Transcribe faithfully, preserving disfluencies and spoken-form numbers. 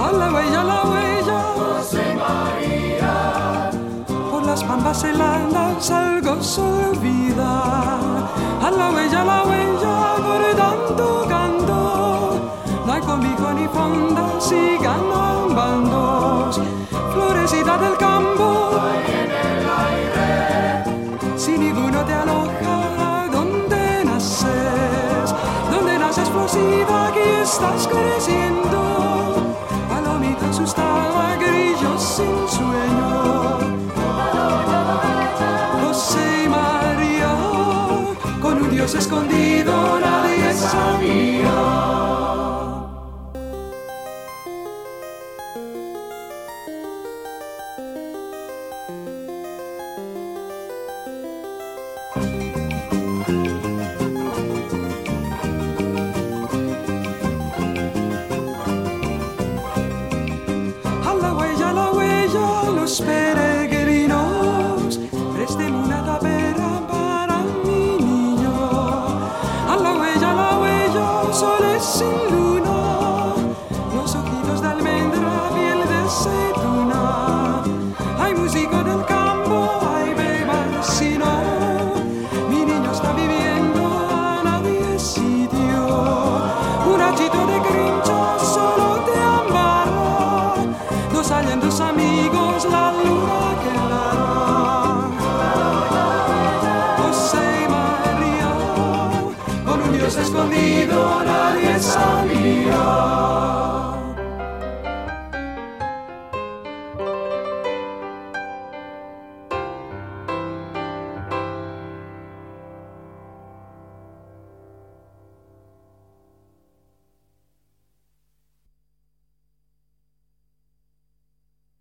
a la huella, a la huella, José María. por las pampas heladas algo se olvida. A la huella, a la huella, por tanto canto, no hay cobijo ni fonda, sigan bandos, florecita del campo, Ahí en el aire, si ninguno te aloja, ¿dónde naces? ¿Dónde naces, florcita? Aquí estás creciendo. Palomita asustada, grillo sin sueño. José y María, con un Dios escondido nadie sabía. Los peregrinos, presten una tapera para mi niño. A la huella, a la huella, soles sin luna, los ojitos de almendra, piel de aceituna. Hay músico del campo, hay bebas, si no, mi niño está viviendo a nadie sitio. Un achito